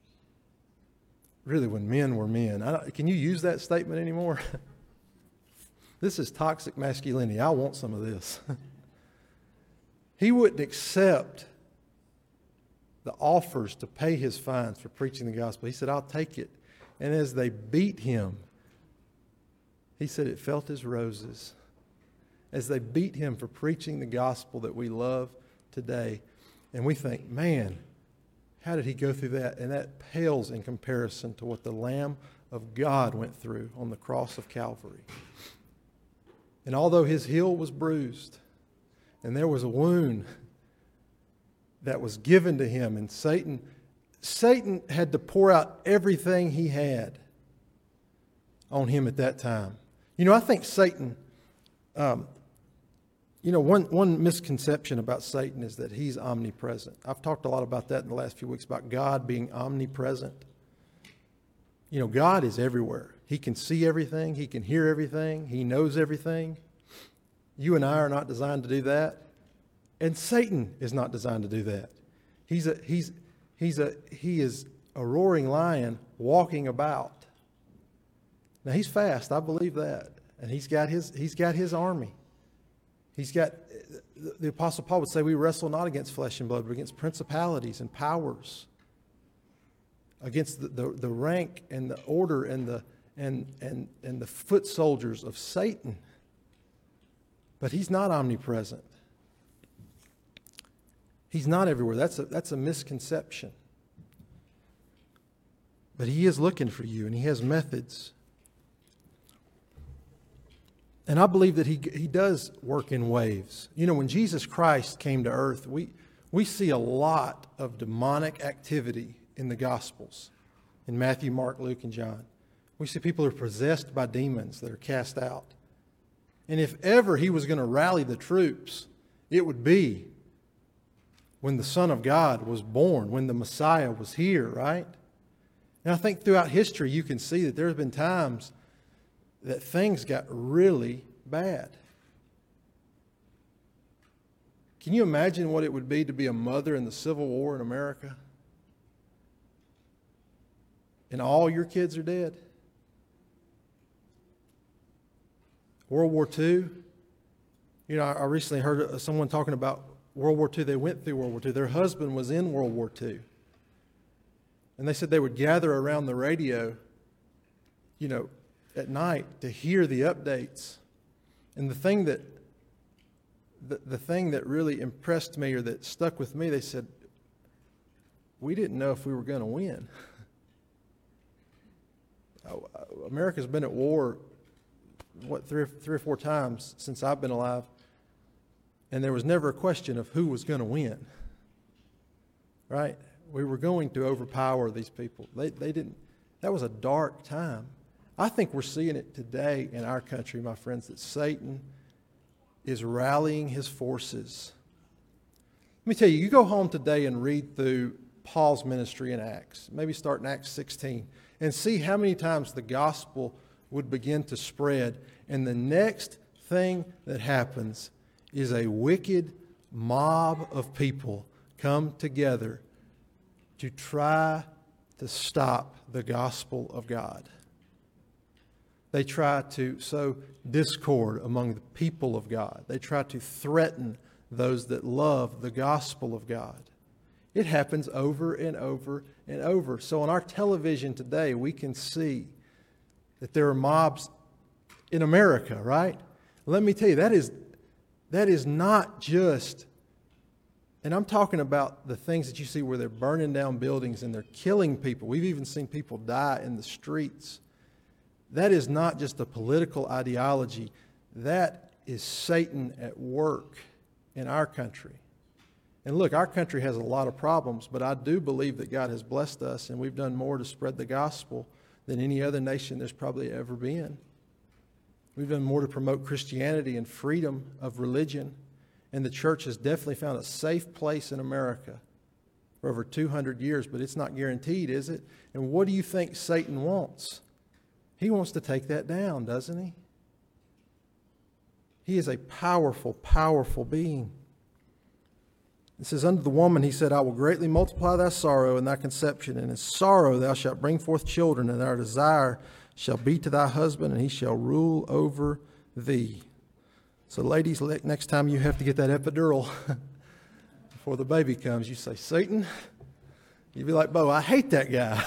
men were men. Can you use that statement anymore? This is toxic masculinity. I want some of this. He wouldn't accept the offers to pay his fines for preaching the gospel. He said, I'll take it. And as they beat him, he said it felt as roses. As they beat him for preaching the gospel that we love today. And we think, man, how did he go through that? And that pales in comparison to what the Lamb of God went through on the cross of Calvary. And although his heel was bruised, and there was a wound that was given to him, and Satan had to pour out everything he had on him at that time. You know, I think Satan, one misconception about Satan is that he's omnipresent. I've talked a lot about that in the last few weeks, about God being omnipresent. You know, God is everywhere. He can see everything. He can hear everything. He knows everything. You and I are not designed to do that. And Satan is not designed to do that. He is a roaring lion walking about. Now he's fast, I believe that. And he's got his army. The Apostle Paul would say, we wrestle not against flesh and blood, but against principalities and powers, against the rank and the order and the foot soldiers of Satan. But he's not omnipresent. He's not everywhere. That's a misconception. But he is looking for you, and he has methods. And I believe that he does work in waves. You know, when Jesus Christ came to earth, we see a lot of demonic activity in the Gospels, in Matthew, Mark, Luke, and John. We see people who are possessed by demons that are cast out. And if ever he was going to rally the troops, it would be when the Son of God was born, when the Messiah was here, right? And I think throughout history you can see that there have been times that things got really bad. Can you imagine what it would be to be a mother in the Civil War in America? And all your kids are dead? World War II? You know, I recently heard someone talking about World War II. They went through World War II. Their husband was in World War II. And they said they would gather around the radio, you know, at night to hear the updates. And the thing that really impressed me or that stuck with me, they said, we didn't know if we were going to win. America's been at war, three or four times since I've been alive. And there was never a question of who was going to win. Right? We were going to overpower these people. They didn't. That was a dark time. I think we're seeing it today in our country, my friends, that Satan is rallying his forces. Let me tell you, you go home today and read through Paul's ministry in Acts, maybe start in Acts 16, and see how many times the gospel would begin to spread. And the next thing that happens is a wicked mob of people come together to try to stop the gospel of God. They try to sow discord among the people of God. They try to threaten those that love the gospel of God. It happens over and over and over. So on our television today, we can see that there are mobs in America, right? Let me tell you, that is not just, and I'm talking about the things that you see where they're burning down buildings and they're killing people. We've even seen people die in the streets. That is not just a political ideology. That is Satan at work in our country. And look, our country has a lot of problems, but I do believe that God has blessed us and we've done more to spread the gospel than any other nation there's probably ever been. We've done more to promote Christianity and freedom of religion. And the church has definitely found a safe place in America for over 200 years, but it's not guaranteed, is it? And what do you think Satan wants? He wants to take that down, doesn't he? He is a powerful, powerful being. It says, unto the woman he said, I will greatly multiply thy sorrow and thy conception, and in sorrow thou shalt bring forth children, and thy desire shall be to thy husband, and he shall rule over thee. So ladies, next time you have to get that epidural before the baby comes, you say, Satan, you'd be like, Bo, I hate that guy.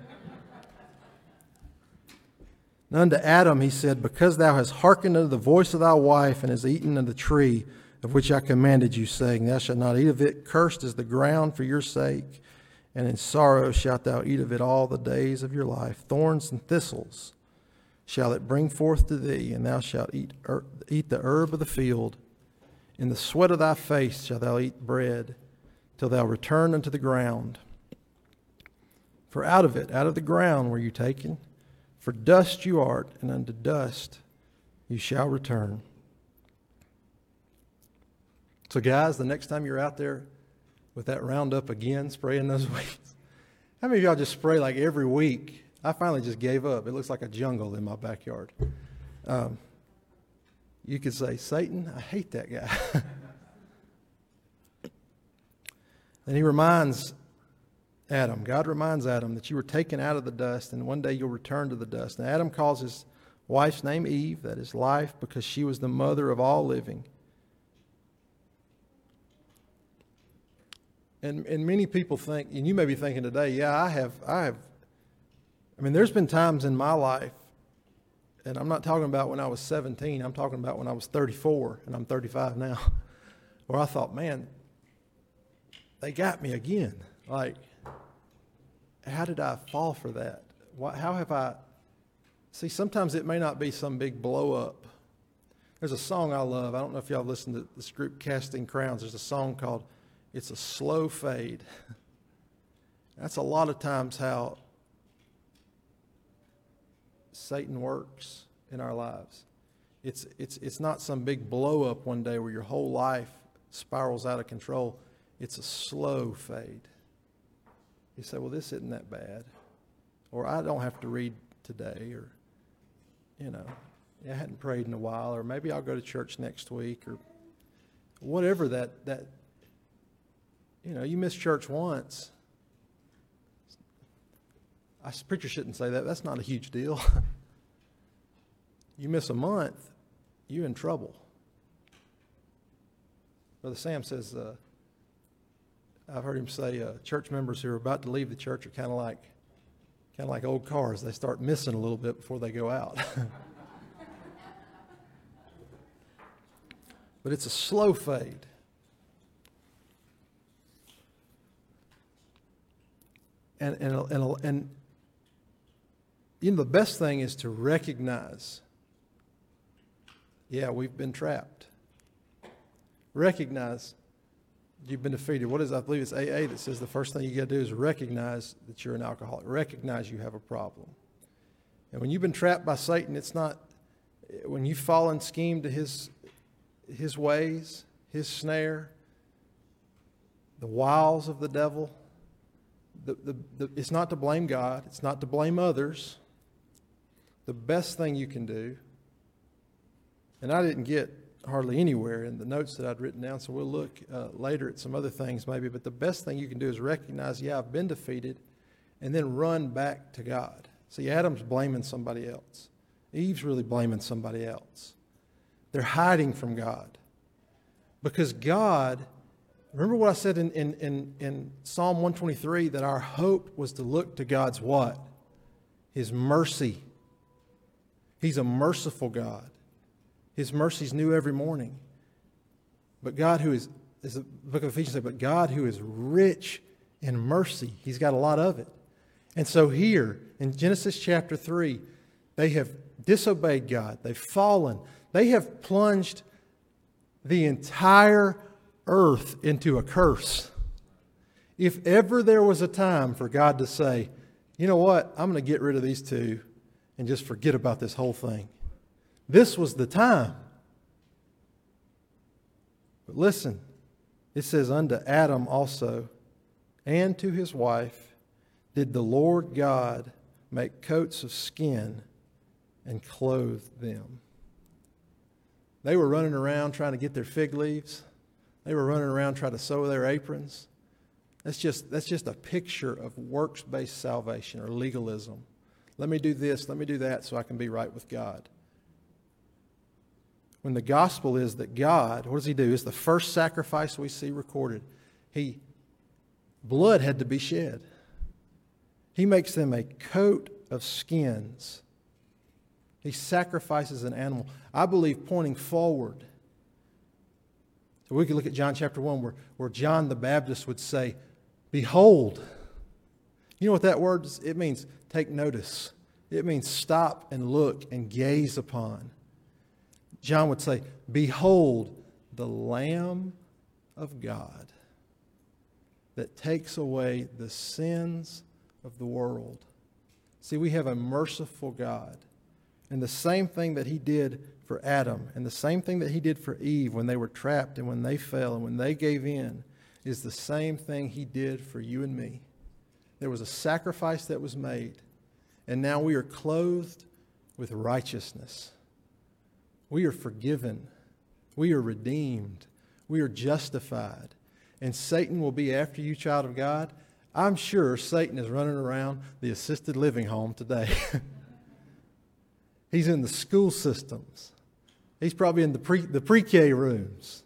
And unto Adam he said, because thou hast hearkened unto the voice of thy wife, and hast eaten of the tree of which I commanded you, saying, thou shalt not eat of it, cursed is the ground for your sake, and in sorrow shalt thou eat of it all the days of your life. Thorns and thistles shall it bring forth to thee, and thou shalt eat the herb of the field. In the sweat of thy face shalt thou eat bread, till thou return unto the ground. For out of it, out of the ground were you taken. For dust you art, and unto dust you shall return. So guys, the next time you're out there with that Roundup again, spraying those weeds, how many of y'all just spray like every week? I finally just gave up. It looks like a jungle in my backyard. You could say, Satan, I hate that guy. And he reminds Adam, God reminds Adam that you were taken out of the dust and one day you'll return to the dust. And Adam calls his wife's name Eve, that is life, because she was the mother of all living. And many people think, and you may be thinking today, yeah, I have, there's been times in my life, and I'm not talking about when I was 17, I'm talking about when I was 34, and I'm 35 now, where I thought, man, they got me again. Like, how did I fall for that? How have I... See, sometimes it may not be some big blow up. There's a song I love. I don't know if y'all have listened to this group Casting Crowns. There's a song called It's a Slow Fade. That's a lot of times how Satan works in our lives. It's not some big blow up one day where your whole life spirals out of control. It's a slow fade. You say, well, this isn't that bad. Or I don't have to read today. Or, I hadn't prayed in a while. Or maybe I'll go to church next week. Or whatever that you miss church once. A preacher shouldn't say that. That's not a huge deal. You miss a month, you're in trouble. Brother Sam says, I've heard him say, church members who are about to leave the church are kind of like old cars. They start missing a little bit before they go out. But it's a slow fade. And the best thing is to recognize, yeah, we've been trapped. Recognize you've been defeated. I believe it's AA that says the first thing you got to do is recognize that you're an alcoholic. Recognize you have a problem. And when you've been trapped by Satan, it's not, when you fall and scheme to his ways, his snare, the wiles of the devil, it's not to blame God. It's not to blame others. The best thing you can do, and I didn't get hardly anywhere in the notes that I'd written down, so we'll look later at some other things maybe, but the best thing you can do is recognize, yeah, I've been defeated, and then run back to God. See, Adam's blaming somebody else. Eve's really blaming somebody else. They're hiding from God. Because God, remember what I said in Psalm 123, that our hope was to look to God's what? His mercy. He's a merciful God. His mercy's new every morning. But God who is the book of Ephesians says, but God who is rich in mercy, He's got a lot of it. And so here, in Genesis chapter 3, they have disobeyed God. They've fallen. They have plunged the entire earth into a curse. If ever there was a time for God to say, you know what, I'm going to get rid of these two and just forget about this whole thing, this was the time. But listen, it says, unto Adam also, and to his wife, did the Lord God make coats of skin and clothe them. They were running around trying to get their fig leaves. They were running around trying to sew their aprons. That's just a picture of works-based salvation or legalism. Let me do this, let me do that so I can be right with God. When the gospel is that God, what does He do? It's the first sacrifice we see recorded. Blood had to be shed. He makes them a coat of skins. He sacrifices an animal. I believe pointing forward. So we could look at John chapter 1 where John the Baptist would say, behold. You know what that word is? It means take notice. It means stop and look and gaze upon. John would say, behold, the Lamb of God that takes away the sins of the world. See, we have a merciful God. And the same thing that He did for Adam and the same thing that He did for Eve when they were trapped and when they fell and when they gave in is the same thing He did for you and me. There was a sacrifice that was made, and now we are clothed with righteousness. We are forgiven. We are redeemed. We are justified. And Satan will be after you, child of God. I'm sure Satan is running around the assisted living home today. He's in the school systems. He's probably in the pre-K rooms.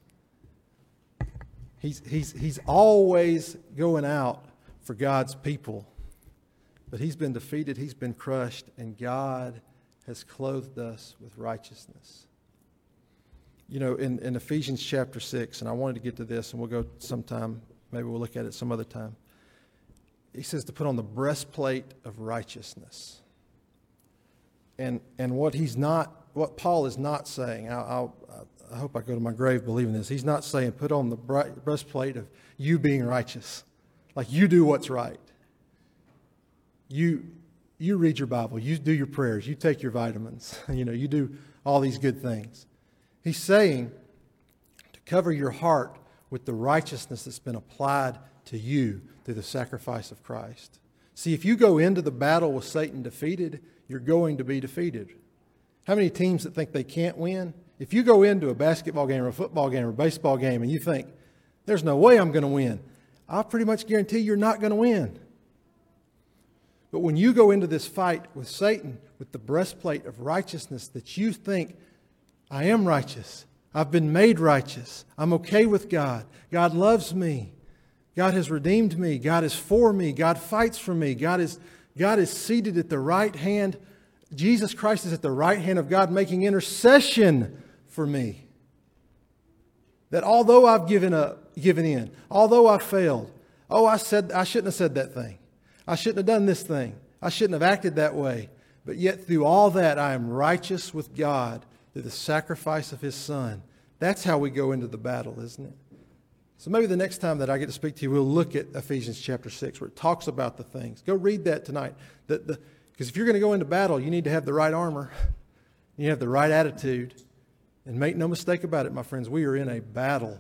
He's always going out for God's people. But he's been defeated, he's been crushed, and God has clothed us with righteousness. You know, in Ephesians chapter 6, and I wanted to get to this, and we'll go sometime, maybe we'll look at it some other time. He says to put on the breastplate of righteousness. And what Paul is not saying, I hope I go to my grave believing this. He's not saying put on the breastplate of you being righteous. Like you do what's right. You read your Bible. You do your prayers. You take your vitamins. You do all these good things. He's saying to cover your heart with the righteousness that's been applied to you through the sacrifice of Christ. See, if you go into the battle with Satan defeated, you're going to be defeated. How many teams that think they can't win? If you go into a basketball game or a football game or a baseball game and you think, there's no way I'm going to win, I'll pretty much guarantee you're not going to win. But when you go into this fight with Satan with the breastplate of righteousness that you think, I am righteous, I've been made righteous, I'm okay with God, God loves me, God has redeemed me, God is for me, God fights for me, God is seated at the right hand. Jesus Christ is at the right hand of God making intercession for me. That although I've given in, although I failed, I shouldn't have said that thing. I shouldn't have done this thing. I shouldn't have acted that way. But yet through all that, I am righteous with God through the sacrifice of His Son. That's how we go into the battle, isn't it? So maybe the next time that I get to speak to you, we'll look at Ephesians chapter 6 where it talks about the things. Go read that tonight. Because if you're going to go into battle, you need to have the right armor. You have the right attitude. And make no mistake about it, my friends, we are in a battle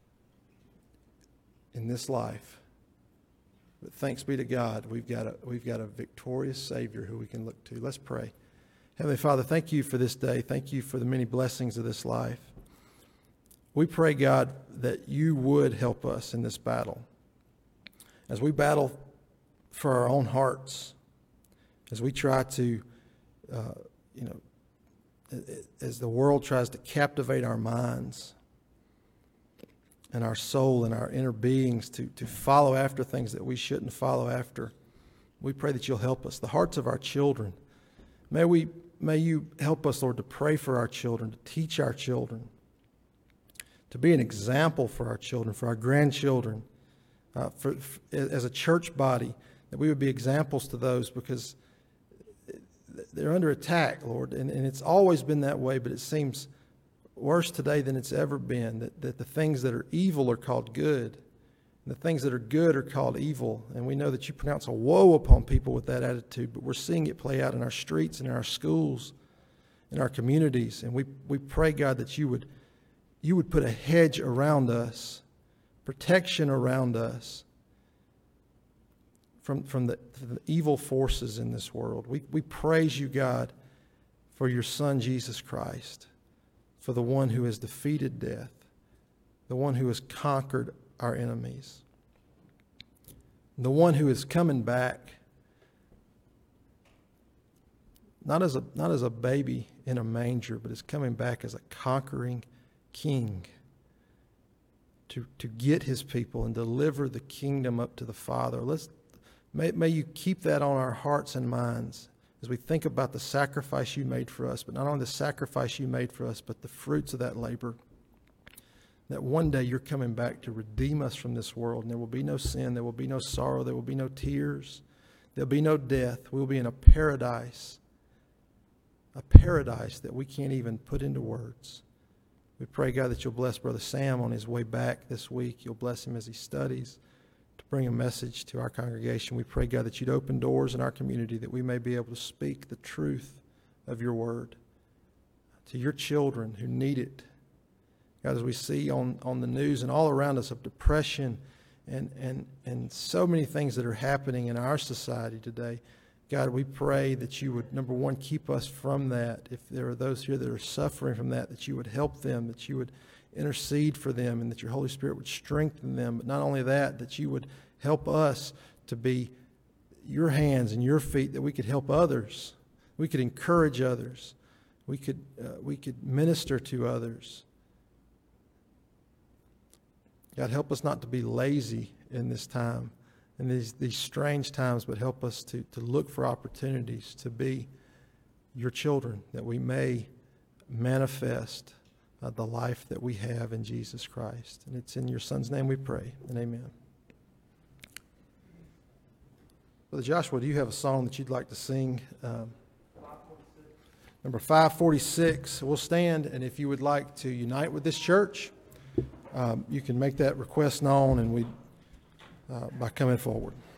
in this life. But thanks be to God, we've got a victorious Savior who we can look to. Let's pray. Heavenly Father, thank you for this day. Thank you for the many blessings of this life. We pray, God, that you would help us in this battle. As we battle for our own hearts, as we try to, as the world tries to captivate our minds and our soul and our inner beings to follow after things that we shouldn't follow after, we pray that you'll help us. The hearts of our children, may you help us, Lord, to pray for our children, to teach our children, to be an example for our children, for our grandchildren, as a church body, that we would be examples to those, because they're under attack, Lord, and it's always been that way, but it seems worse today than it's ever been, that the things that are evil are called good, and the things that are good are called evil. And we know that you pronounce a woe upon people with that attitude, but we're seeing it play out in our streets and in our schools, in our communities. And we pray, God, that you would put a hedge around us, protection around us from the evil forces in this world. We praise you, God, for your Son, Jesus Christ, for the one who has defeated death, the one who has conquered our enemies, the one who is coming back, not as a baby in a manger, but is coming back as a conquering king to get his people and deliver the kingdom up to the Father. May you keep that on our hearts and minds as we think about the sacrifice you made for us, but not only the sacrifice you made for us, but the fruits of that labor. That one day you're coming back to redeem us from this world, and there will be no sin, there will be no sorrow, there will be no tears, there will be no death. We'll be in a paradise that we can't even put into words. We pray, God, that you'll bless Brother Sam on his way back this week. You'll bless him as he studies to bring a message to our congregation. We pray, God, that you'd open doors in our community that we may be able to speak the truth of your word to your children who need it. God, as we see on the news and all around us of depression and so many things that are happening in our society today, God, we pray that you would, number one, keep us from that. If there are those here that are suffering from that you would help them, that you would intercede for them, and that your Holy Spirit would strengthen them. But not only that you would help us to be your hands and your feet, that we could help others. We could encourage others. We could minister to others. God, help us not to be lazy in this time, in these strange times, but help us to look for opportunities to be your children, that we may manifest the life that we have in Jesus Christ. And it's in your Son's name we pray, and amen. Brother Joshua, do you have a song that you'd like to sing? Number 546. We'll stand, and if you would like to unite with this church, you can make that request known, and by coming forward.